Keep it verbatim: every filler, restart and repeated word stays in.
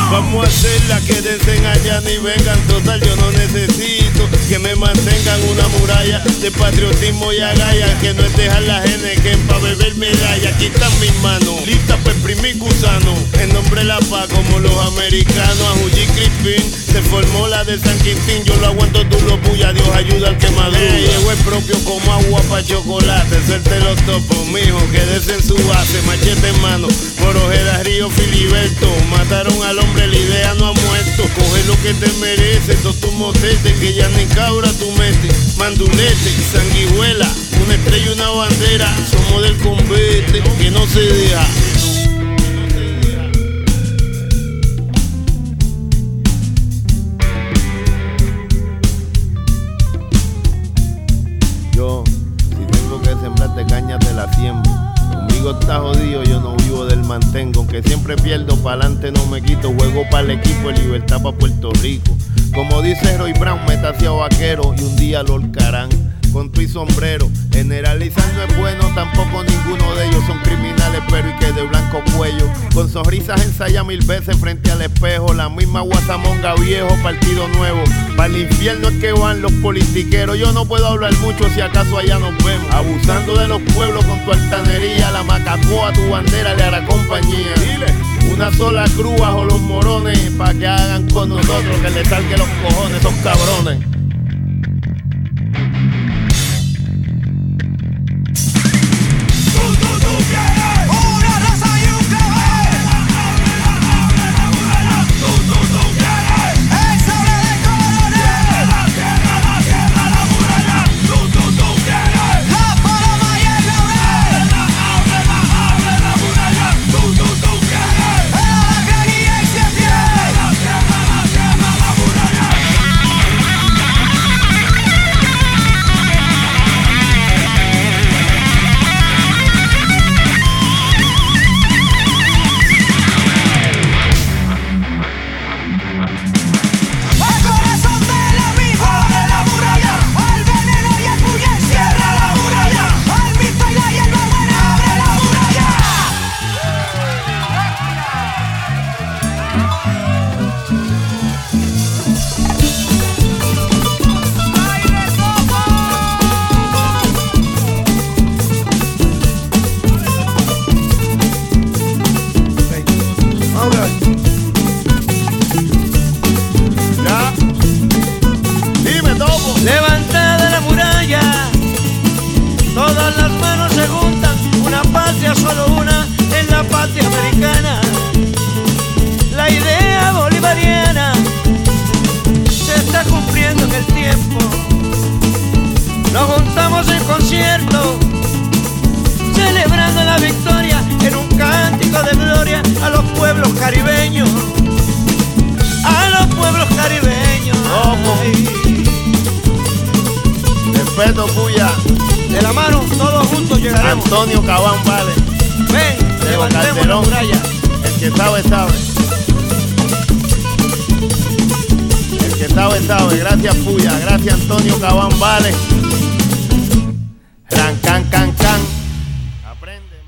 Vamos a hacerla, quédense allá ni vengan. Total, yo no necesito que me mantengan una muralla de patriotismo y agallas, que no es dejar la Heineken pa' beber medalla. Aquí están mis manos, listas pa' exprimir gusano. En nombre de la paz, como los americanos, a Huyi Crispin se formó la de San Quintín. Yo lo aguanto, tú lo puya, Dios ayuda al que madruga. Eh, llegó el propio como agua pa' chocolate. Suelte los topos, mijo, quédese en su base. Machete en mano, por Ojeda, Río, Filiberto. Mataron al hombre, la idea no ha muerto. Coge lo que te merece, todos tus motetes, que ya ni cabra tú metes. Mandulete, sanguijuela, una estrella y una bandera. Somos del convete, que no se deja. Yo, si tengo que sembrarte caña te la siembro. Conmigo está jodido, yo no vivo del mantengo. Aunque siempre pierdo, pa'lante no me quito. Juego para el equipo, libertad pa' Puerto Rico. Como dice Roy Brown, metacia vaquero y un día lo holcarán con tu y sombrero. Generalizar no es bueno, tampoco ninguno de ellos son criminales, pero y que de blanco cuello. Con sonrisas ensaya mil veces frente al espejo. La misma guasamonga viejo, partido nuevo. Para el infierno es que van los politiqueros. Yo no puedo hablar mucho, si acaso allá nos vemos. Abusando de los pueblos con tu altanería. La macacoa, tu bandera le hará compañía. Dile. Una sola cruz bajo los morones, pa' que hagan con nosotros, que le salque los cojones esos cabrones. Levantada la muralla, todas las manos se juntan, una patria, solo una, en la patria americana. La idea bolivariana se está cumpliendo en el tiempo. Nos juntamos en concierto, celebrando la victoria en un cántico de gloria a los pueblos caribeños, a los pueblos caribeños. Ay. Respeto, puya. De la mano, todos juntos llegaremos. Antonio Cabán, vale. Ven, levantemos la muralla. El que sabe, sabe. El que sabe, sabe. Gracias, puya. Gracias, Antonio Cabán, vale. Ran, can, can, can. Aprende.